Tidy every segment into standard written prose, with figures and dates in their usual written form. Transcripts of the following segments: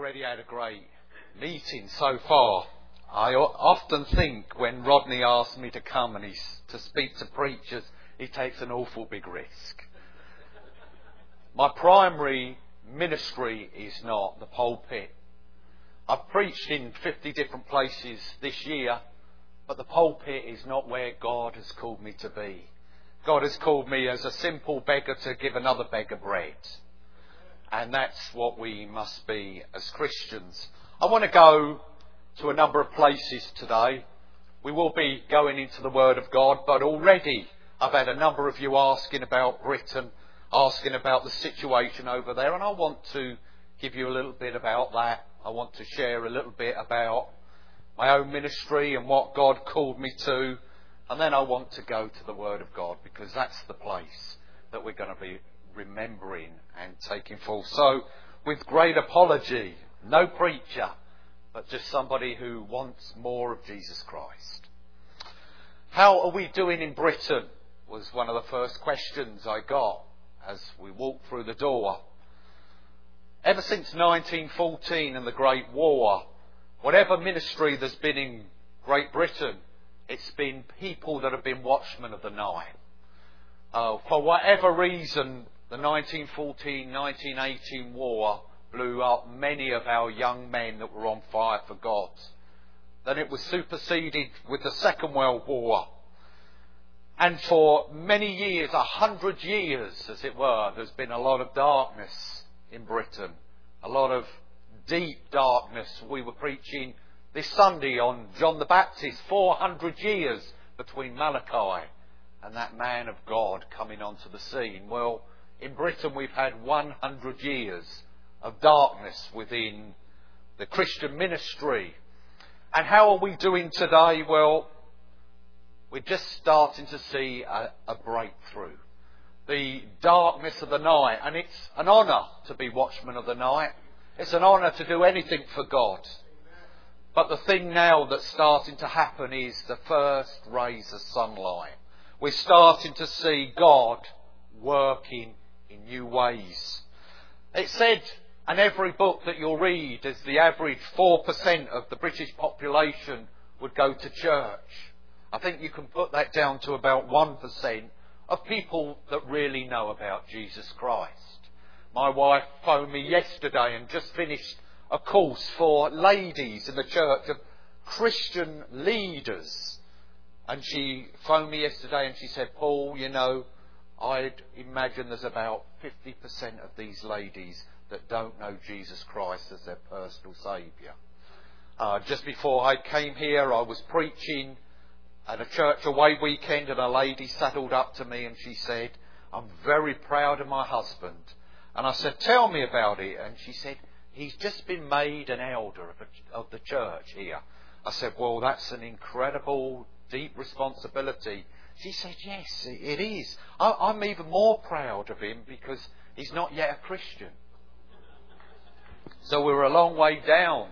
already had a great meeting so far. I often think when Rodney asks me to come and to speak to preachers, he takes an awful big risk. My primary ministry is not the pulpit. I've preached in 50 different places this year, but the pulpit is not where God has called me to be. God has called me as a simple beggar to give another beggar bread. And that's what we must be as Christians. I want to go to a number of places today. We will be going into the Word of God, but already I've had a number of you asking about Britain, asking about the situation over there, and I want to give you a little bit about that. I want to share a little bit about my own ministry and what God called me to, and then I want to go to the Word of God, because that's the place that we're going to be remembering and taking full. So, with great apology, no preacher, but just somebody who wants more of Jesus Christ. How are we doing in Britain was one of the first questions I got as we walked through the door. Ever since 1914 and the Great War, whatever ministry there's been in Great Britain, it's been people that have been watchmen of the night. For whatever reason, the 1914-1918 war blew up many of our young men that were on fire for God. Then it was superseded with the Second World War. And for many years, 100 years as it were, there's been a lot of darkness in Britain. A lot of deep darkness. We were preaching this Sunday on John the Baptist, 400 years between Malachi and that man of God coming onto the scene. Well, in Britain we've had 100 years of darkness within the Christian ministry. And how are we doing today? Well, we're just starting to see a breakthrough. The darkness of the night, and it's an honour to be watchman of the night. It's an honour to do anything for God. But the thing now that's starting to happen is the first rays of sunlight. We're starting to see God working in new ways. It said, and every book that you'll read is the average 4% of the British population would go to church. I think you can put that down to about 1% of people that really know about Jesus Christ. My wife phoned me yesterday and just finished a course for ladies in the church of Christian leaders. And she phoned me yesterday and she said, Paul, you know, I'd imagine there's about 50% of these ladies that don't know Jesus Christ as their personal saviour. Just before I came here, I was preaching at a church away weekend, and a lady saddled up to me and she said, I'm very proud of my husband. And I said, tell me about it. And she said, he's just been made an elder of the church here. I said, well, that's an incredible, deep responsibility. She said, yes, it is. I'm even more proud of him because he's not yet a Christian. So we're a long way down.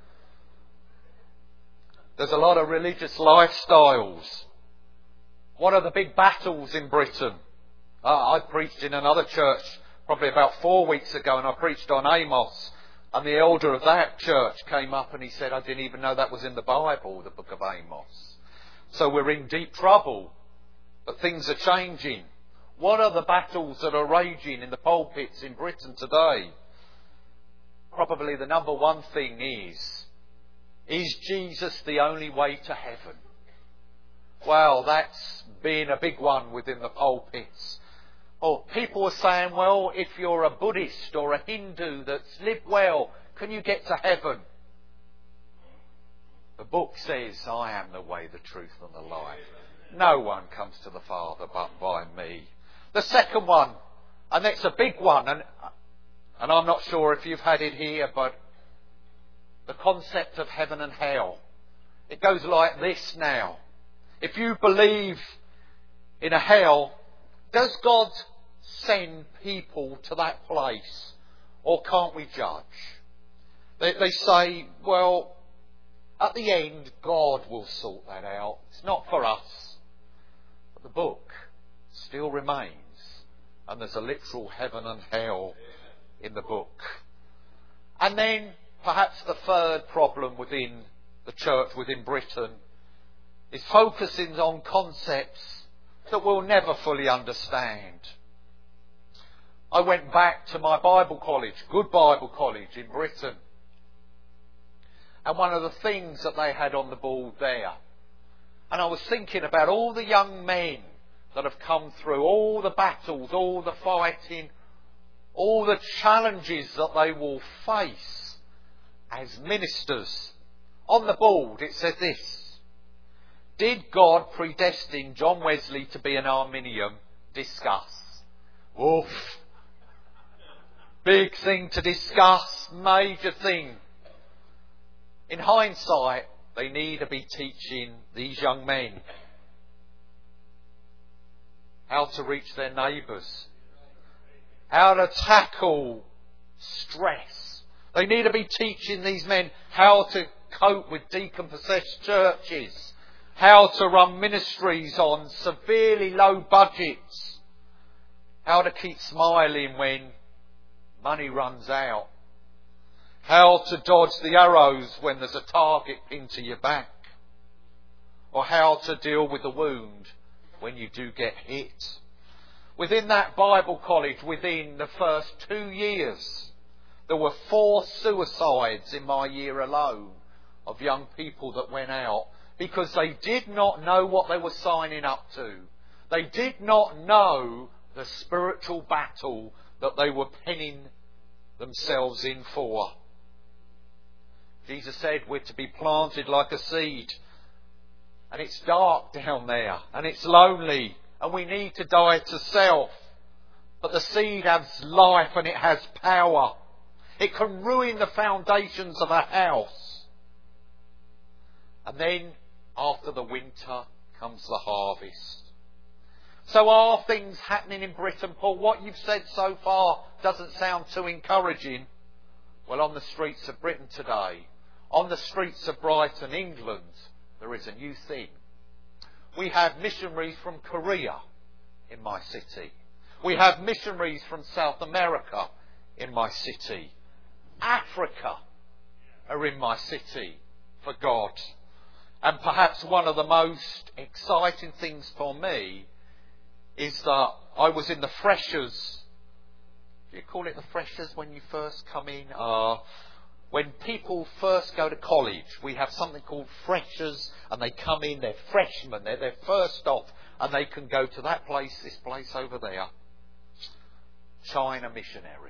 There's a lot of religious lifestyles. What are the big battles in Britain? I preached in another church probably about 4 weeks ago, and I preached on Amos. And the elder of that church came up and he said, I didn't even know that was in the Bible, the book of Amos. So we're in deep trouble. But things are changing. What are the battles that are raging in the pulpits in Britain today? Probably the number one thing is Jesus the only way to heaven? Well, that's been a big one within the pulpits. Or people are saying, well, if you're a Buddhist or a Hindu that's lived well, can you get to heaven? The book says, I am the way, the truth and the life. No one comes to the Father but by me. The second one, and it's a big one, and I'm not sure if you've had it here, but the concept of heaven and hell. It goes like this now. If you believe in a hell, does God send people to that place? Or can't we judge? They say, well, at the end, God will sort that out. It's not for us. But the book still remains. And there's a literal heaven and hell in the book. And then perhaps the third problem within the church, within Britain, is focusing on concepts that we'll never fully understand. I went back to my Bible college, good Bible college in Britain. And one of the things that they had on the board there, and I was thinking about all the young men that have come through, all the battles, all the fighting, all the challenges that they will face as ministers. On the board it said this: did God predestine John Wesley to be an Arminian? Discuss. Oof. Big thing to discuss, major thing. In hindsight, they need to be teaching these young men how to reach their neighbours, how to tackle stress. They need to be teaching these men how to cope with deacon-possessed churches, how to run ministries on severely low budgets, how to keep smiling when money runs out, how to dodge the arrows when there's a target pinned to your back, or how to deal with the wound when you do get hit. Within that Bible college, within the first 2 years, there were 4 suicides in my year alone of young people that went out because they did not know what they were signing up to. They did not know the spiritual battle that they were penning themselves in for. Jesus said we're to be planted like a seed. And it's dark down there. And it's lonely. And we need to die to self. But the seed has life and it has power. It can ruin the foundations of a house. And then, after the winter, comes the harvest. So are things happening in Britain, Paul? What you've said so far doesn't sound too encouraging. Well, on the streets of Britain today, on the streets of Brighton, England, there is a new thing. We have missionaries from Korea in my city. We have missionaries from South America in my city. Africa are in my city for God. And perhaps one of the most exciting things for me is that I was in the freshers. Do you call it the freshers when you first come in? When people first go to college, we have something called freshers, and they come in, they're freshmen, they're first off, and they can go to that place, this place over there. China missionaries.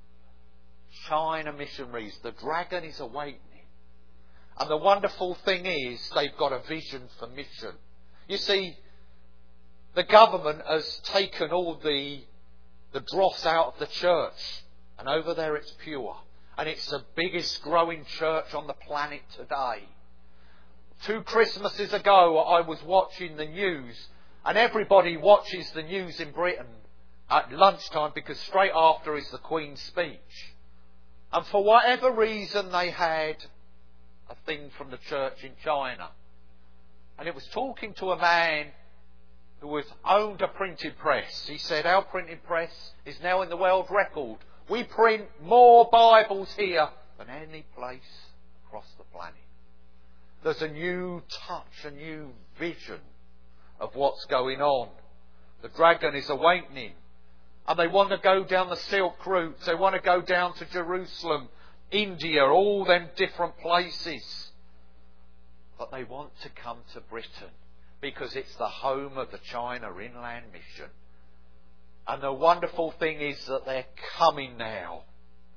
China missionaries. The dragon is awakening. And the wonderful thing is, they've got a vision for mission. You see, the government has taken all the dross out of the church, and over there it's pure. And it's the biggest growing church on the planet today. 2 Christmases ago, I was watching the news, and everybody watches the news in Britain at lunchtime because straight after is the Queen's speech. And for whatever reason, they had a thing from the church in China. And it was talking to a man who owned a printing press. He said, our printing press is now in the world record. We print more Bibles here than any place across the planet. There's a new touch, a new vision of what's going on. The dragon is awakening. And they want to go down the Silk Route. They want to go down to Jerusalem, India, all them different places. But they want to come to Britain because it's the home of the China Inland Mission. And the wonderful thing is that they're coming now.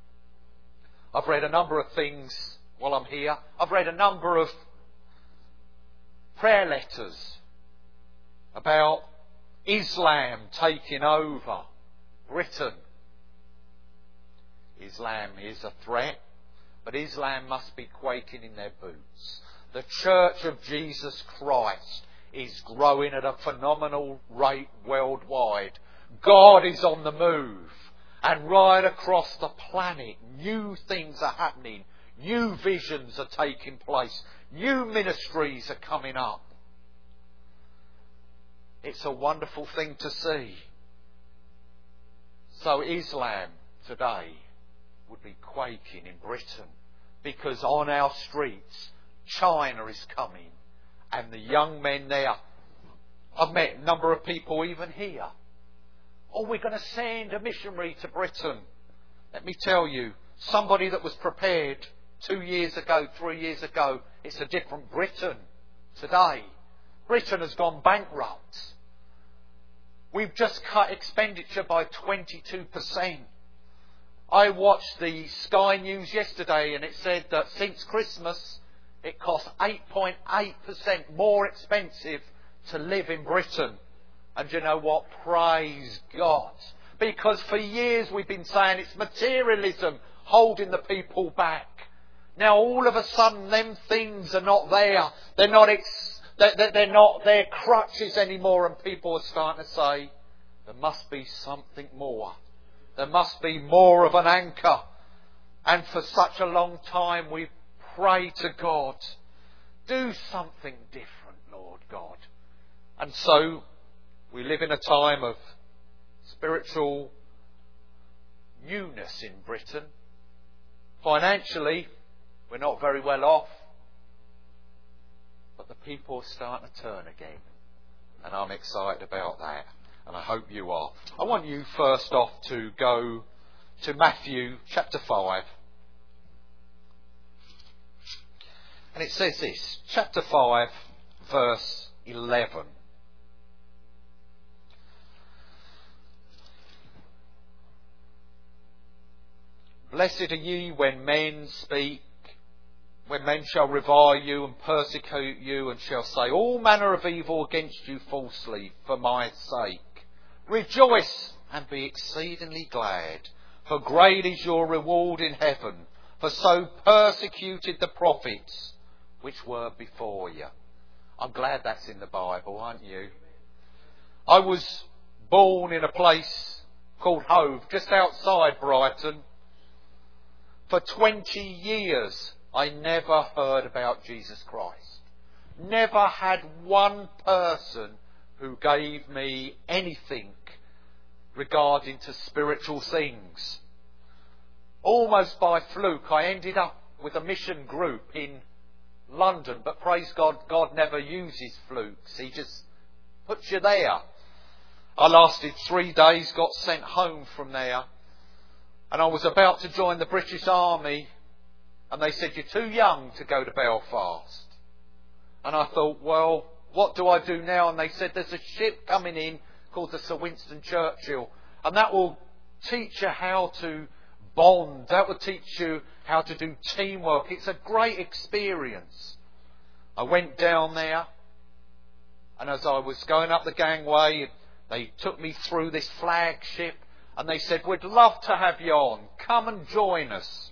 I've read a number of things while I'm here. I've read a number of prayer letters about Islam taking over Britain. Islam is a threat, but Islam must be quaking in their boots. The Church of Jesus Christ is growing at a phenomenal rate worldwide. God is on the move, and right across the planet new things are happening, new visions are taking place, new ministries are coming up. It's a wonderful thing to see. So Islam today would be quaking in Britain. because on our streets, China is coming. And the young men there, I've met a number of people even here. Oh, we're going to send a missionary to Britain. Let me tell you, somebody that was prepared 2 years ago, 3 years ago, it's a different Britain today. Britain has gone bankrupt. We've just cut expenditure by 22%. I watched the Sky News yesterday and it said that since Christmas it costs 8.8% more expensive to live in Britain. And you know what? Praise God. Because for years we've been saying it's materialism holding the people back. Now all of a sudden them things are not there. They're not their crutches anymore, and people are starting to say, there must be something more. There must be more of an anchor. And for such a long time we pray to God, do something different, Lord God. And so we live in a time of spiritual newness in Britain. Financially, we're not very well off. But the people are starting to turn again. And I'm excited about that. And I hope you are. I want you first off to go to Matthew chapter 5. And it says this, chapter 5, verse 11. Blessed are ye when men speak, when men shall revile you and persecute you, and shall say all manner of evil against you falsely for my sake. Rejoice and be exceedingly glad, for great is your reward in heaven, for so persecuted the prophets which were before you. I'm glad that's in the Bible, aren't you? I was born in a place called Hove, just outside Brighton. For 20 years I never heard about Jesus Christ. Never had one person who gave me anything regarding to spiritual things. Almost by fluke I ended up with a mission group in London, but praise God, God never uses flukes. He just puts you there. I lasted 3 days, got sent home from there, and I was about to join the British Army, and they said, you're too young to go to Belfast. And I thought, well, what do I do now? And they said, there's a ship coming in called the Sir Winston Churchill, and that will teach you how to bond. That will teach you how to do teamwork. It's a great experience. I went down there, and as I was going up the gangway, they took me through this flagship, and they said, we'd love to have you on. Come and join us.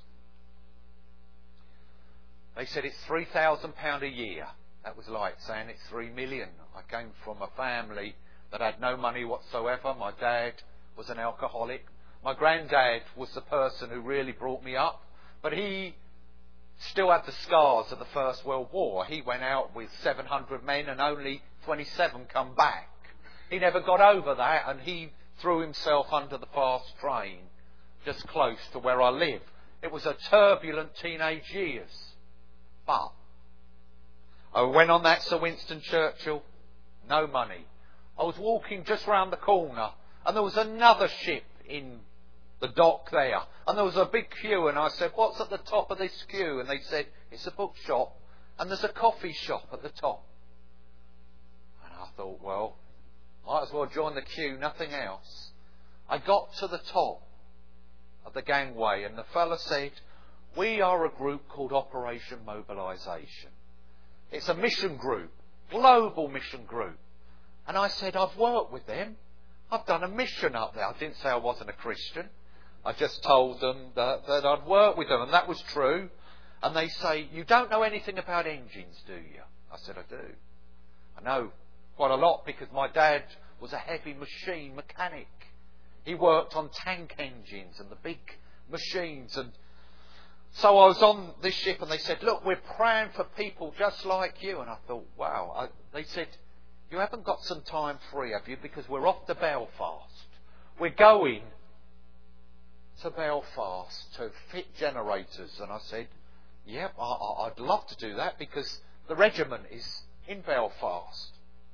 They said it's £3,000 a year. That was like saying it's 3 million. I came from a family that had no money whatsoever. My dad was an alcoholic. My granddad was the person who really brought me up. But he still had the scars of the First World War. He went out with 700 men and only 27 come back. He never got over that, and he threw himself under the fast train just close to where I live. It was a turbulent teenage years. But I went on that Sir Winston Churchill, no money. I was walking just round the corner, and there was another ship in the dock there, and there was a big queue, and I said, what's at the top of this queue? And they said, it's a bookshop, and there's a coffee shop at the top. And I thought, well, might as well join the queue, nothing else. I got to the top of the gangway, and the fella said, we are a group called Operation Mobilisation. It's a mission group, global mission group. And I said, I've worked with them. I've done a mission up there. I didn't say I wasn't a Christian. I just told them that I'd worked with them, and that was true. And they say, you don't know anything about engines, do you? I said, I do. I know quite a lot because my dad was a heavy machine mechanic. He worked on tank engines and the big machines. And so I was on this ship, and they said, look, we're praying for people just like you. And I thought, wow. They said, you haven't got some time free, have you? Because we're off to Belfast. We're going to Belfast to fit generators. And I said, yep, I'd love to do that because the regiment is in Belfast.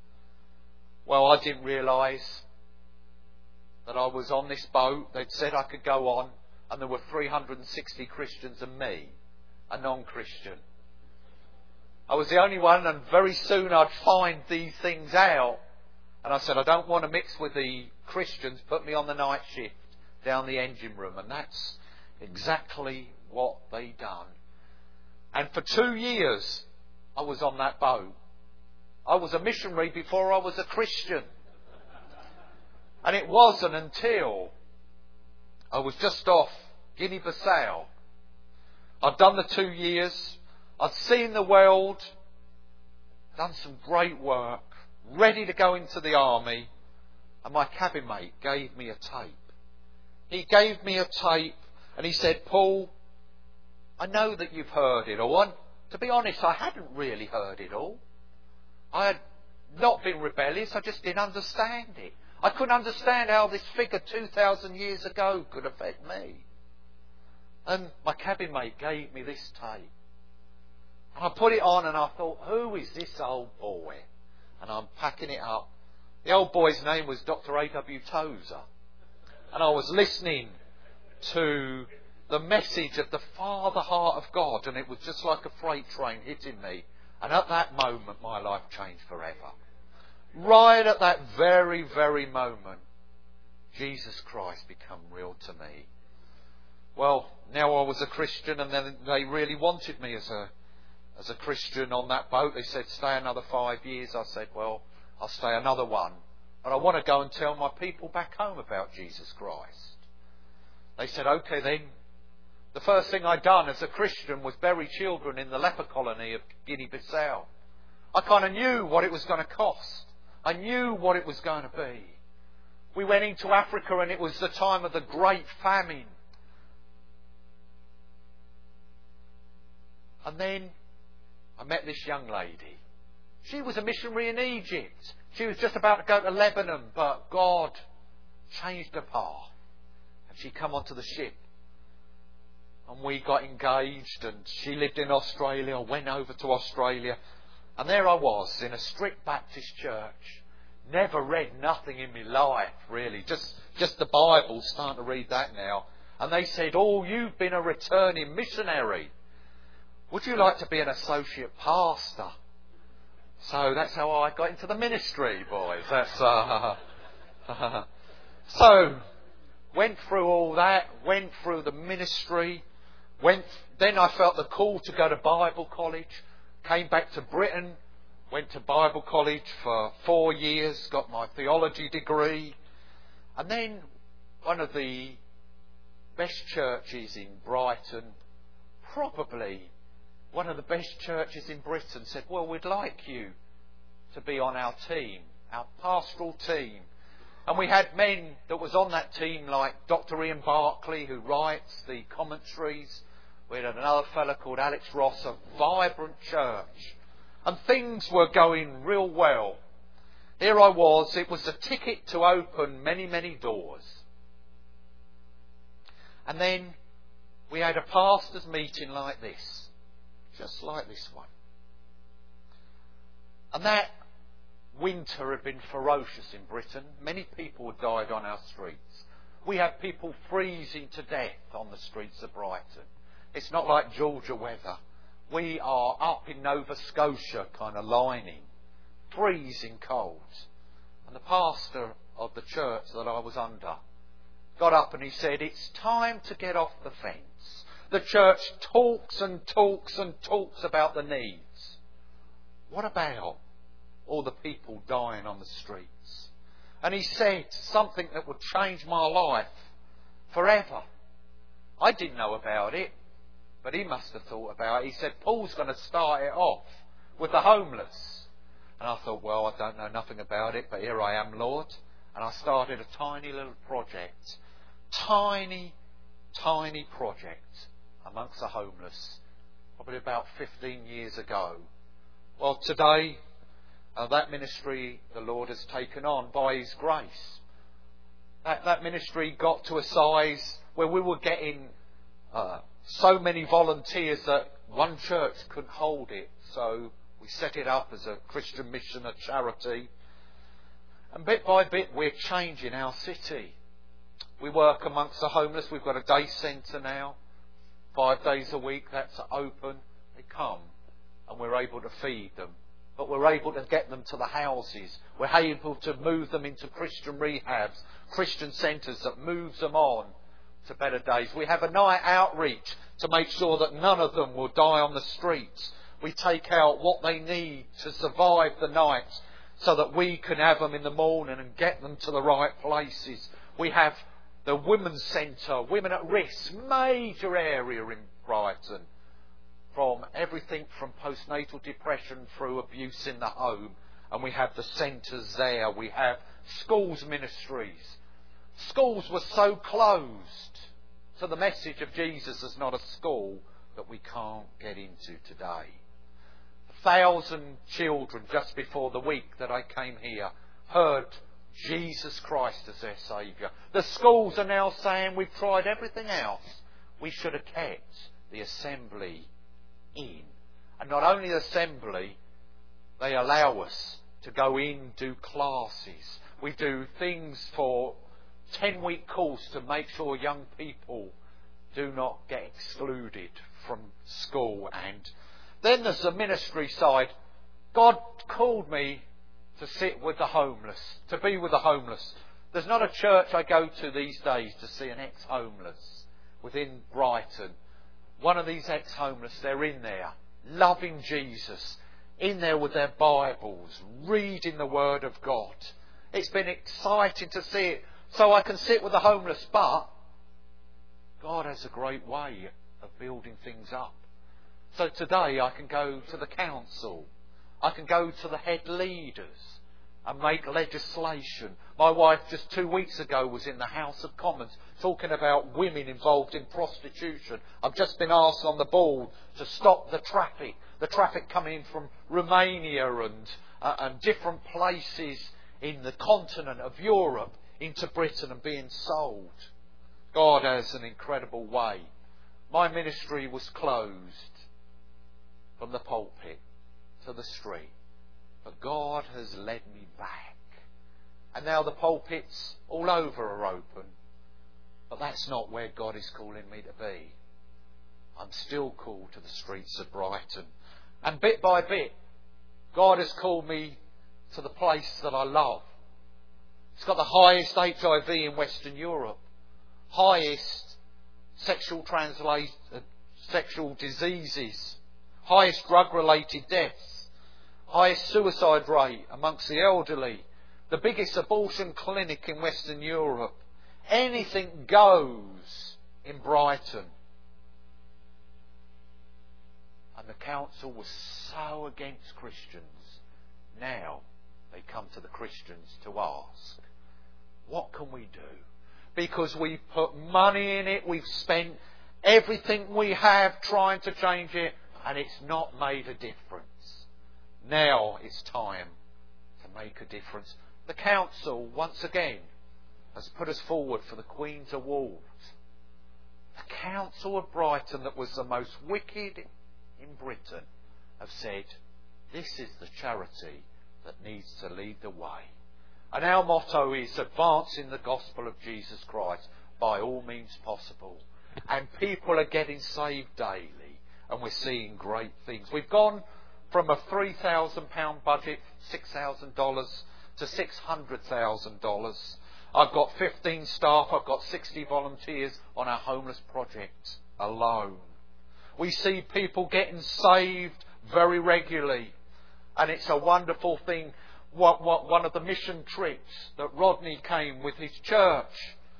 Well, I didn't realise that I was on this boat. They'd said I could go on, and there were 360 Christians and me, a non-Christian. I was the only one, and very soon I'd find these things out. And I said, I don't want to mix with the Christians, put me on the night shift down the engine room. And that's exactly what they done. And for 2 years, I was on that boat. I was a missionary before I was a Christian. And it wasn't until I was just off Guinea-Bissau. I'd done the 2 years. I'd seen the world, done some great work, ready to go into the army, and my cabin mate gave me a tape. He gave me a tape and he said, Paul, I know that you've heard it all. And to be honest, I hadn't really heard it all. I had not been rebellious, I just didn't understand it. I couldn't understand how this figure 2,000 years ago could affect me. And my cabin mate gave me this tape. And I put it on and I thought, who is this old boy? And I'm packing it up. The old boy's name was Dr. A.W. Tozer. And I was listening to the message of the Father Heart of God, and it was just like a freight train hitting me. And at that moment, my life changed forever. Right at that very, very moment, Jesus Christ became real to me. Well, now I was a Christian, and then they really wanted me as a Christian on that boat. They said, stay another 5 years. I said, well, I'll stay another one. But I want to go and tell my people back home about Jesus Christ. They said, okay then. The first thing I'd done as a Christian was bury children in the leper colony of Guinea-Bissau. I kind of knew what it was going to cost. I knew what it was going to be. We went into Africa and it was the time of the Great Famine. And then I met this young lady. She was a missionary in Egypt. She was just about to go to Lebanon, but God changed her path. And she come onto the ship. And we got engaged, and she lived in Australia. I went over to Australia. And there I was in a strict Baptist church. Never read nothing in my life, really. Just the Bible, starting to read that now. And they said, oh, you've been a returning missionary. Would you like to be an associate pastor? So that's how I got into the ministry, boys. So, went through all that, went through the ministry, then I felt the call to go to Bible college, came back to Britain, went to Bible college for 4 years, got my theology degree, and then one of the best churches in Brighton, probably one of the best churches in Britain, said, well, we'd like you to be on our team, our pastoral team. And we had men that was on that team like Dr. Ian Barclay, who writes the commentaries. We had another fellow called Alex Ross, a vibrant church. And things were going real well. Here I was, it was a ticket to open many, many doors. And then we had a pastors' meeting like this. Just like this one. And that winter had been ferocious in Britain. Many people had died on our streets. We had people freezing to death on the streets of Brighton. It's not like Georgia weather. We are up in Nova Scotia kind of lining. Freezing cold. And the pastor of the church that I was under got up and he said, it's time to get off the fence. The church talks and talks and talks about the needs. What about all the people dying on the streets? And he said something that would change my life forever. I didn't know about it, but he must have thought about it. He said, Paul's going to start it off with the homeless. And I thought, well, I don't know nothing about it, but here I am, Lord. And I started a tiny little project. Tiny project amongst the homeless, probably about 15 years ago. Well, today, that ministry the Lord has taken on by His grace. That ministry got to a size where we were getting so many volunteers that one church couldn't hold it, so we set it up as a Christian mission, a charity. And bit by bit we're changing our city. We work amongst the homeless. We've got a day centre now. 5 days a week that's open. They come and we're able to feed them. But we're able to get them to the houses. We're able to move them into Christian rehabs, Christian centres that moves them on to better days. We have a night outreach to make sure that none of them will die on the streets. We take out what they need to survive the night so that we can have them in the morning and get them to the right places. We have the Women's Centre, Women at Risk, major area in Brighton. From everything from postnatal depression through abuse in the home. And we have the centres there. We have schools ministries. Schools were so closed to the message of Jesus as not a school that we can't get into today. 1,000 children just before the week that I came here heard Jesus Christ as their Saviour. The schools are now saying we've tried everything else. We should have kept the assembly in. And not only assembly, they allow us to go in, do classes. We do things for 10-week course to make sure young people do not get excluded from school. And then there's the ministry side. God called me to sit with the homeless, to be with the homeless. There's not a church I go to these days to see an ex-homeless within Brighton. One of these ex-homeless, they're in there, loving Jesus, in there with their Bibles, reading the Word of God. It's been exciting to see it. So I can sit with the homeless, but God has a great way of building things up. So today I can go to the council. I can go to the head leaders and make legislation. My wife just 2 weeks ago was in the House of Commons talking about women involved in prostitution. I've just been asked on the board to stop the traffic coming in from Romania and different places in the continent of Europe into Britain and being sold. God has an incredible way. My ministry was closed from the pulpit to the street, but God has led me back. And now the pulpits all over are open, but that's not where God is calling me to be. I'm still called to the streets of Brighton. And bit by bit, God has called me to the place that I love. It's got the highest HIV in Western Europe, highest sexual diseases, highest drug-related deaths, highest suicide rate amongst the elderly, the biggest abortion clinic in Western Europe. Anything goes in Brighton. And the council was so against Christians. Now they come to the Christians to ask, what can we do? Because we've put money in it, we've spent everything we have trying to change it, and it's not made a difference. Now it's time to make a difference. The council, once again, has put us forward for the Queen's Awards. The Council of Brighton, that was the most wicked in Britain, have said, this is the charity that needs to lead the way. And our motto is advancing the gospel of Jesus Christ by all means possible. And people are getting saved daily, and we're seeing great things. We've gone from a £3,000 budget, $6,000, to $600,000. I've got 15 staff, I've got 60 volunteers on our homeless project alone. We see people getting saved very regularly, and it's a wonderful thing. One of the mission trips that Rodney came with his church,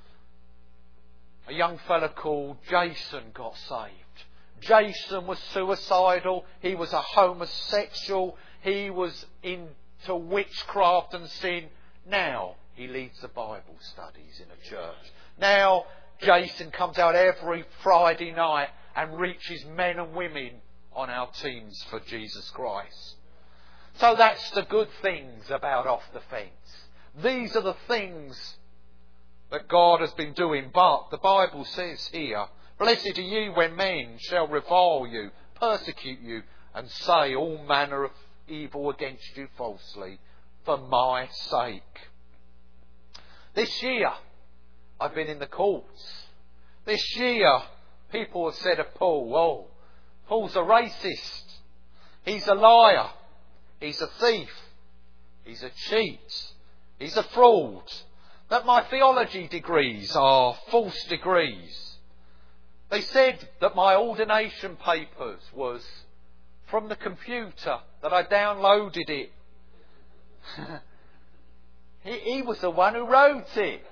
a young fella called Jason got saved. Jason was suicidal, he was a homosexual, he was into witchcraft and sin. Now he leads the Bible studies in a church. Now Jason comes out every Friday night and reaches men and women on our teams for Jesus Christ. So that's the good things about Off the Fence. These are the things that God has been doing. But the Bible says here, blessed are you when men shall revile you, persecute you and say all manner of evil against you falsely for my sake. This year, I've been in the courts. This year, people have said of Paul, oh, Paul's a racist. He's a liar. He's a thief. He's a cheat. He's a fraud. That my theology degrees are false degrees. They said that my ordination papers was from the computer, that I downloaded it. he was the one who wrote it.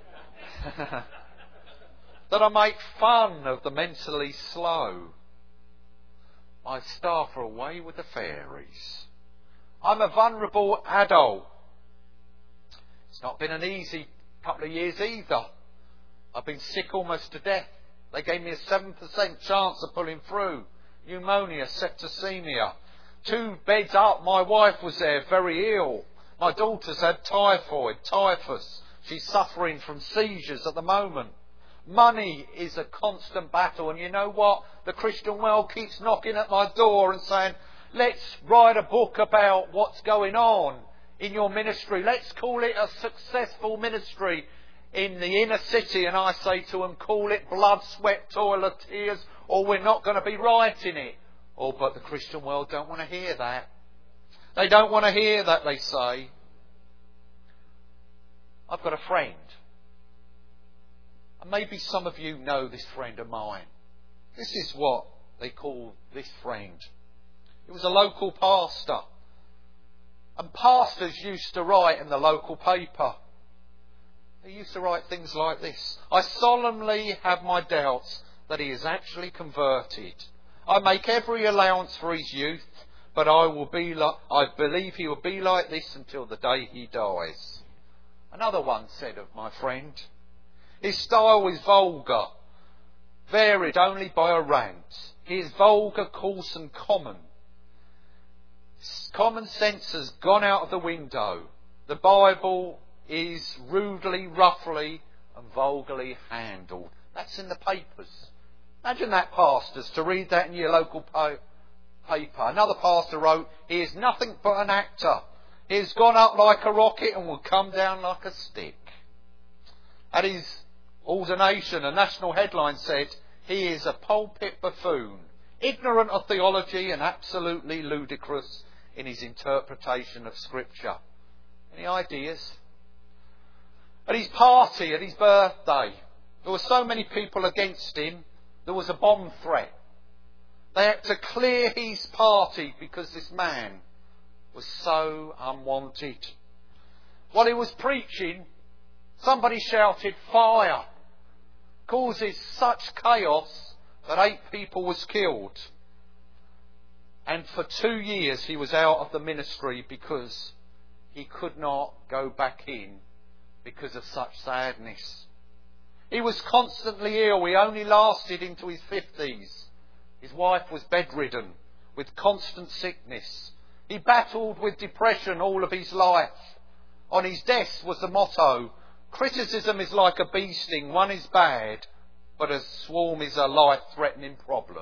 That I make fun of the mentally slow. My staff are away with the fairies. I'm a vulnerable adult. It's not been an easy couple of years either. I've been sick almost to death. They gave me a 7% chance of pulling through. Pneumonia, septicemia. 2 beds up, my wife was there, very ill. My daughter's had typhoid, typhus. She's suffering from seizures at the moment. Money is a constant battle, and you know what? The Christian world keeps knocking at my door and saying, let's write a book about what's going on in your ministry. Let's call it a successful ministry in the inner city. And I say to them, call it blood, sweat, toil, tears, or we're not going to be writing it. Oh, but the Christian world don't want to hear that. They don't want to hear that, they say. I've got a friend. And maybe some of you know this friend of mine. This is what they call this friend. He was a local pastor. And pastors used to write in the local paper. They used to write things like this. I solemnly have my doubts that he is actually converted. I make every allowance for his youth, but I believe he will be like this until the day he dies. Another one said of my friend, his style is vulgar, varied only by a rant. He is vulgar, coarse and common. Common sense has gone out of the window. The Bible is rudely, roughly and vulgarly handled. That's in the papers. Imagine that, pastors, to read that in your local paper. Another pastor wrote, he is nothing but an actor. He has gone up like a rocket and will come down like a stick. At his ordination, a national headline said, he is a pulpit buffoon, ignorant of theology and absolutely ludicrous in his interpretation of Scripture. Any ideas? At his party, at his birthday, there were so many people against him, there was a bomb threat. They had to clear his party because this man was so unwanted. While he was preaching, somebody shouted, fire! Causes such chaos that 8 people was killed. And for 2 years he was out of the ministry because he could not go back in because of such sadness. He was constantly ill. He only lasted into his 50s. His wife was bedridden with constant sickness. He battled with depression all of his life. On his desk was the motto, criticism is like a bee sting. One is bad, but a swarm is a life-threatening problem.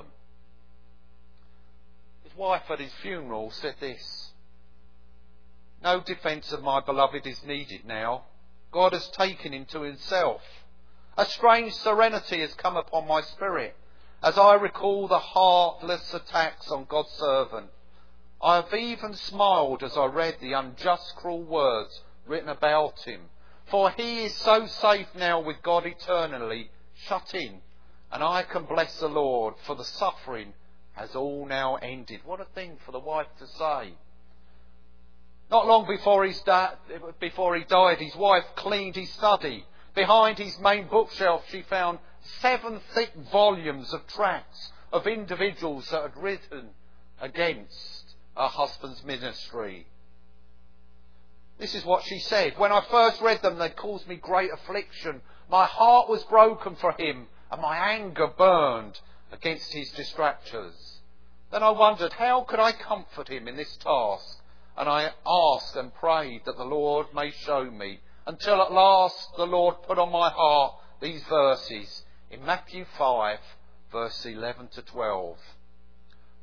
His wife at his funeral said this, no defence of my beloved is needed now. God has taken him to himself. A strange serenity has come upon my spirit as I recall the heartless attacks on God's servant. I have even smiled as I read the unjust, cruel words written about him. For he is so safe now with God eternally, shut in, and I can bless the Lord, for the suffering has all now ended. What a thing for the wife to say. Not long before he died, his wife cleaned his study. Behind his main bookshelf she found 7 thick volumes of tracts of individuals that had written against her husband's ministry. This is what she said. When I first read them, they caused me great affliction. My heart was broken for him, and my anger burned against his distractors. Then I wondered, how could I comfort him in this task? And I asked and prayed that the Lord may show me, until at last the Lord put on my heart these verses in Matthew 5, verse 11 to 12.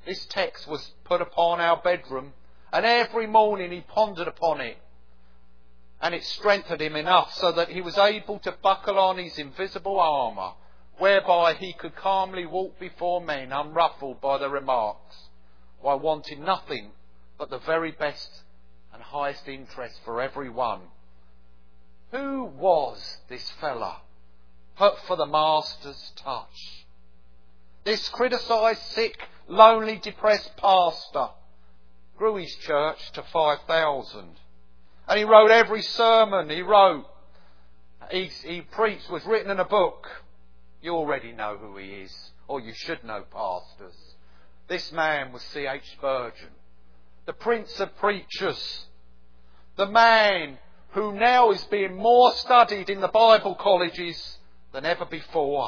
This text was put upon our bedroom, and every morning he pondered upon it. And it strengthened him enough so that he was able to buckle on his invisible armour, whereby he could calmly walk before men unruffled by their remarks, while wanting nothing but the very best and highest interest for every one. Who was this fella, but for the Master's touch? This criticised, sick, lonely, depressed pastor grew his church to 5,000. And he wrote every sermon he wrote. He preached, was written in a book. You already know who he is, or you should know, pastors. This man was C.H. Spurgeon, the Prince of Preachers, the man who now is being more studied in the Bible colleges than ever before.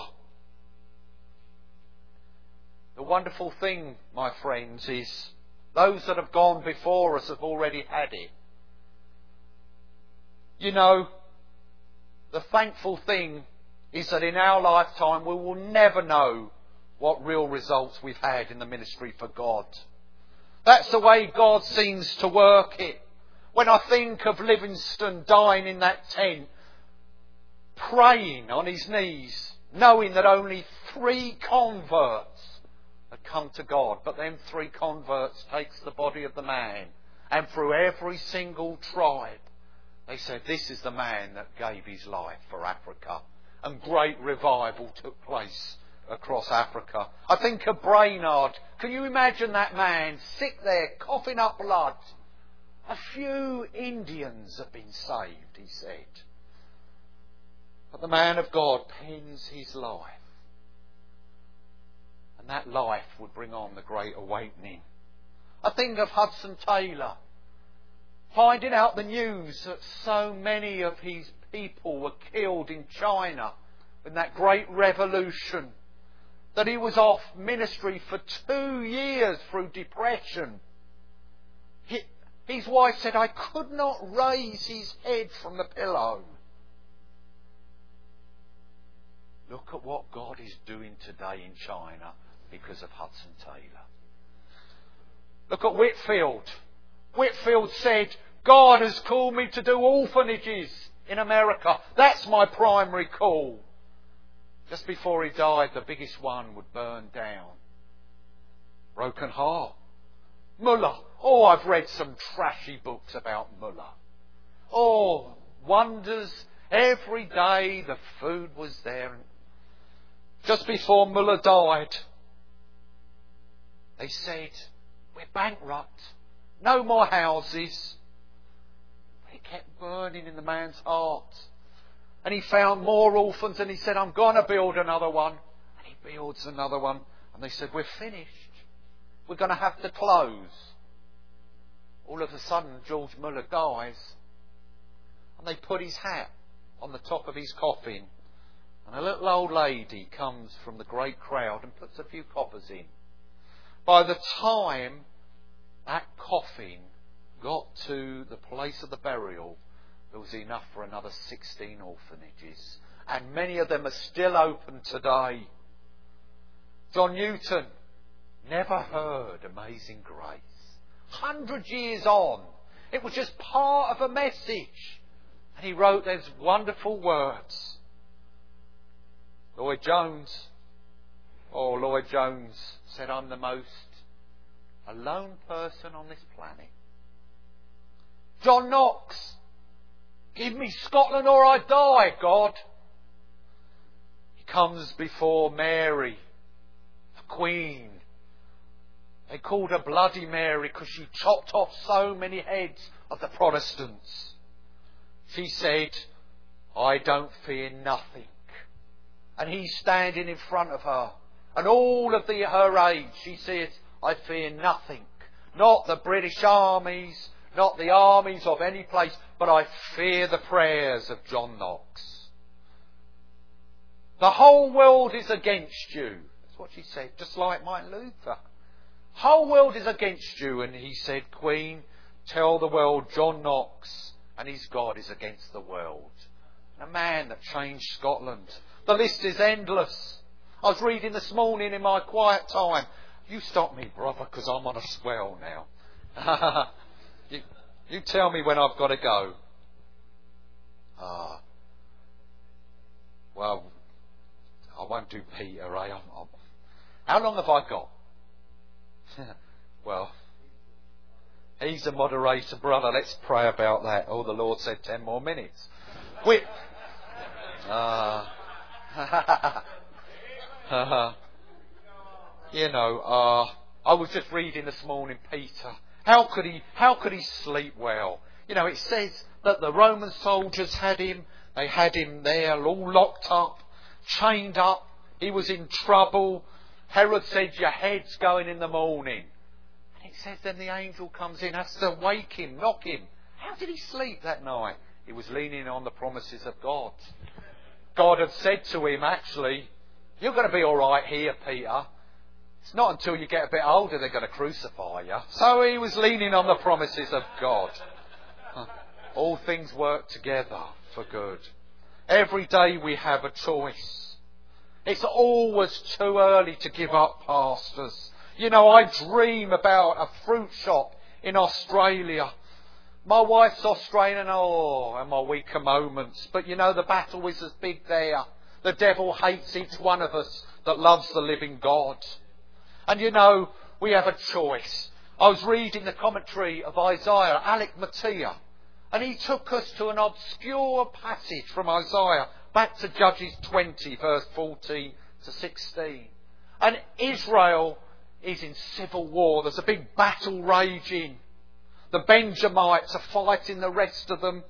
The wonderful thing, my friends, is those that have gone before us have already had it. You know, the thankful thing is that in our lifetime we will never know what real results we've had in the ministry for God. That's the way God seems to work it. When I think of Livingstone dying in that tent, praying on his knees, knowing that only 3 converts had come to God, but them 3 converts takes the body of the man, and through every single tribe, they said, this is the man that gave his life for Africa. And great revival took place across Africa. I think of Brainerd. Can you imagine that man sick there, coughing up blood? A few Indians have been saved, he said. But the man of God pens his life. And that life would bring on the Great Awakening. I think of Hudson Taylor, finding out the news that so many of his people were killed in China in that great revolution, that he was off ministry for 2 years through depression. His wife said, I could not raise his head from the pillow. Look at what God is doing today in China because of Hudson Taylor. Look at Whitfield. Whitfield said, God has called me to do orphanages in America. That's my primary call. Just before he died, the biggest one would burn down. Broken heart. Muller. Oh, I've read some trashy books about Muller. Oh, wonders. Every day the food was there. Just before Muller died, they said, we're bankrupt. No more houses. It kept burning in the man's heart. And he found more orphans and he said, I'm going to build another one. And he builds another one. And they said, we're finished. We're going to have to close. All of a sudden, George Muller dies. And they put his hat on the top of his coffin. And a little old lady comes from the great crowd and puts a few coppers in. By the time that coffin got to the place of the burial, there was enough for another 16 orphanages. And many of them are still open today. John Newton never heard Amazing Grace. 100 years on, it was just part of a message. And he wrote those wonderful words. Lloyd Jones said, I'm the most alone person on this planet. John Knox, give me Scotland or I die, God. He comes before Mary, the Queen. They called her Bloody Mary because she chopped off so many heads of the Protestants. She said, I don't fear nothing. And he's standing in front of her. And all of her age, she says, I fear nothing. Not the British armies, not the armies of any place, but I fear the prayers of John Knox. The whole world is against you. That's what she said, just like Martin Luther. Whole world is against you. And he said, Queen, tell the world John Knox and his God is against the world. And a man that changed Scotland. The list is endless. I was reading this morning in my quiet time You stop me, brother, because I'm on a swell now. you tell me when I've got to go. Well, I won't do Peter, eh? How long have I got? Well, he's a moderator, brother. Let's pray about that. Oh, the Lord said 10 more minutes. I was just reading this morning, Peter. How could he sleep well? It says that the Roman soldiers had him. They had him there, all locked up, chained up. He was in trouble. Herod said, your head's going in the morning. And it says then the angel comes in, has to wake him, knock him. How did he sleep that night? He was leaning on the promises of God. God had said to him, actually, you're going to be all right here, Peter. It's not until you get a bit older they're going to crucify you. So he was leaning on the promises of God. All things work together for good. Every day we have a choice. It's always too early to give up, pastors. I dream about a fruit shop in Australia. My wife's Australian, and my weaker moments. But the battle is as big there. The devil hates each one of us that loves the living God. And we have a choice. I was reading the commentary of Isaiah, Alec Mattia, and he took us to an obscure passage from Isaiah, back to Judges 20, verse 14 to 16. And Israel is in civil war. There's a big battle raging. The Benjamites are fighting the rest of them.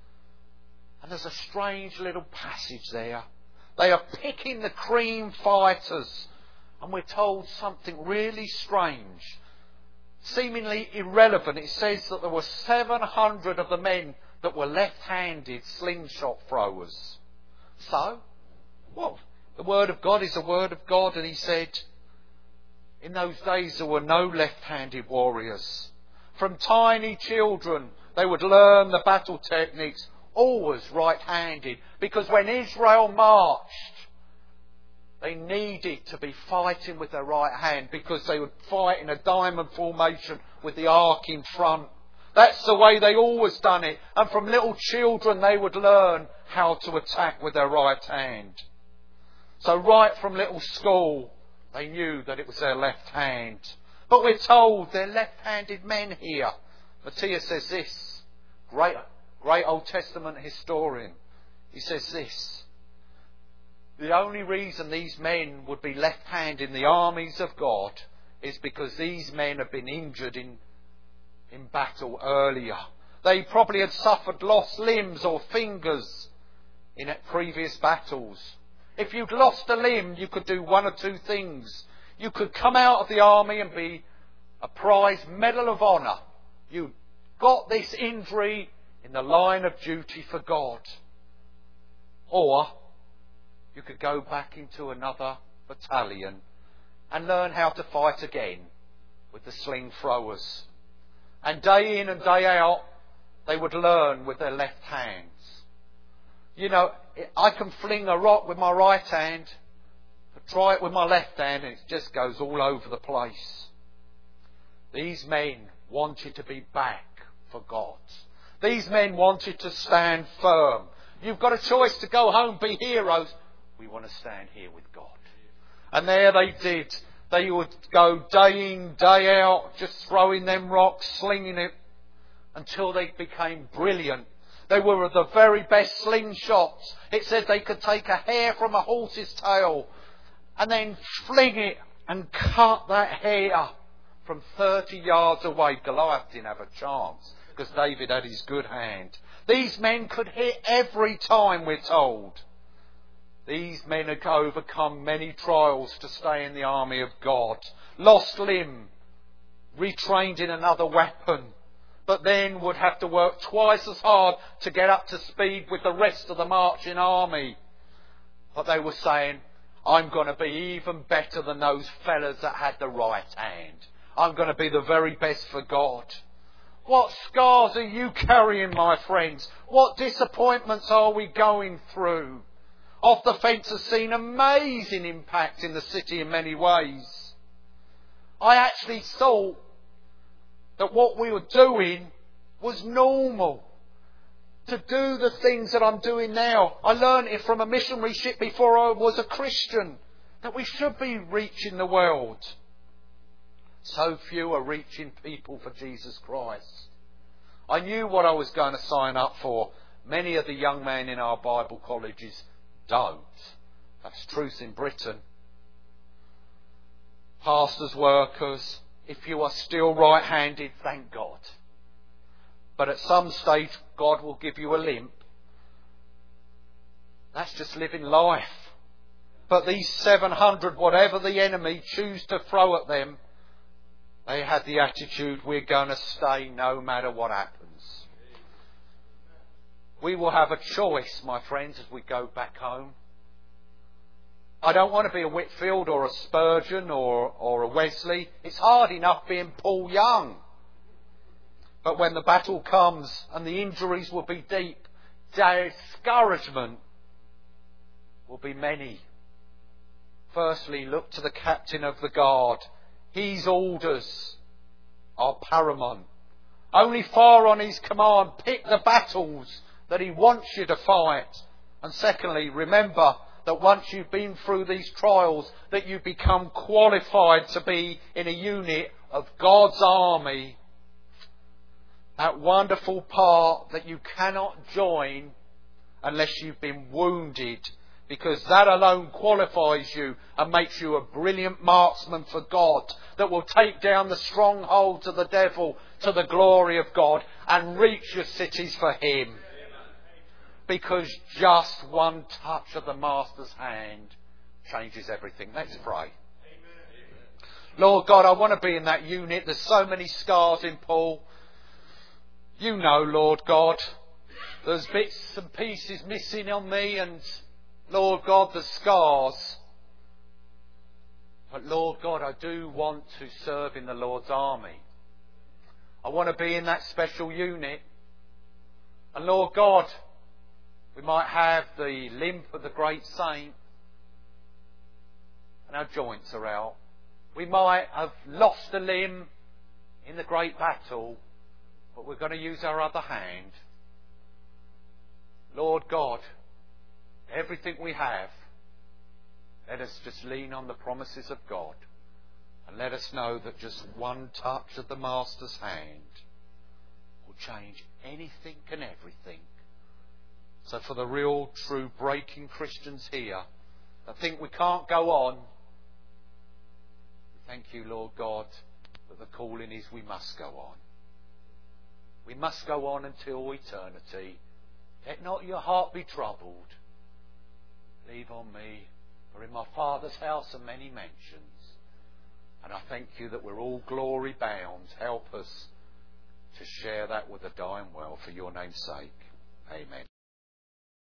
And there's a strange little passage there. They are picking the cream fighters. And we're told something really strange, seemingly irrelevant. It says that there were 700 of the men that were left-handed slingshot throwers. So, well, the Word of God is the Word of God. And he said, in those days there were no left-handed warriors. From tiny children they would learn the battle techniques, always right-handed. Because when Israel marched, they needed to be fighting with their right hand, because they would fight in a diamond formation with the ark in front. That's the way they always done it. And from little children they would learn how to attack with their right hand. So right from little school they knew that it was their left hand. But we're told they're left-handed men here. Matthias says this, great Old Testament historian. He says this: the only reason these men would be left-handed in the armies of God is because these men have been injured in battle earlier. They probably had suffered lost limbs or fingers in previous battles. If you'd lost a limb, you could do one or two things. You could come out of the army and be a prize Medal of Honour. You got this injury in the line of duty for God. Or you could go back into another battalion and learn how to fight again with the sling throwers. And day in and day out, they would learn with their left hands. I can fling a rock with my right hand, but try it with my left hand and it just goes all over the place. These men wanted to be back for God. These men wanted to stand firm. You've got a choice to go home, be heroes. We want to stand here with God. And there they did. They would go day in, day out, just throwing them rocks, slinging it, until they became brilliant. They were the very best slingshots. It says they could take a hair from a horse's tail and then fling it and cut that hair from 30 yards away. Goliath didn't have a chance because David had his good hand. These men could hit every time, we're told. These men had overcome many trials to stay in the army of God. Lost limb, retrained in another weapon, but then would have to work twice as hard to get up to speed with the rest of the marching army. But they were saying, I'm going to be even better than those fellas that had the right hand. I'm going to be the very best for God. What scars are you carrying, my friends? What disappointments are we going through? Off the Fence has seen amazing impact in the city in many ways. I actually thought that what we were doing was normal. To do the things that I'm doing now. I learned it from a missionary ship before I was a Christian. That we should be reaching the world. So few are reaching people for Jesus Christ. I knew what I was going to sign up for. Many of the young men in our Bible colleges don't. That's truth in Britain. Pastors, workers, if you are still right-handed, thank God. But at some stage, God will give you a limp. That's just living life. But these 700, whatever the enemy choose to throw at them, they had the attitude, we're going to stay no matter what happens. We will have a choice, my friends, as we go back home. I don't want to be a Whitfield or a Spurgeon or a Wesley. It's hard enough being Paul Young. But when the battle comes and the injuries will be deep, discouragement will be many. Firstly, look to the captain of the guard. His orders are paramount. Only fire on his command. Pick the battles that he wants you to fight. And secondly, remember that once you've been through these trials, that you become qualified to be in a unit of God's army. That wonderful part that you cannot join unless you've been wounded, because that alone qualifies you and makes you a brilliant marksman for God that will take down the strongholds of the devil to the glory of God and reach your cities for Him. Because just one touch of the Master's hand changes everything. Let's pray. Lord God, I want to be in that unit. There's so many scars in Paul. You know, Lord God, there's bits and pieces missing on me, and Lord God, the scars. But Lord God, I do want to serve in the Lord's army. I want to be in that special unit. And Lord God, we might have the limp of the great saint and our joints are out. We might have lost a limb in the great battle, but we're going to use our other hand. Lord God, everything we have, let us just lean on the promises of God. And let us know that just one touch of the Master's hand will change anything and everything. So for the real, true, breaking Christians here that think we can't go on, thank you, Lord God, that the calling is we must go on. We must go on until eternity. Let not your heart be troubled. Leave on me, for in my Father's house are many mansions. And I thank you that we're all glory bound. Help us to share that with the dying world for your name's sake. Amen.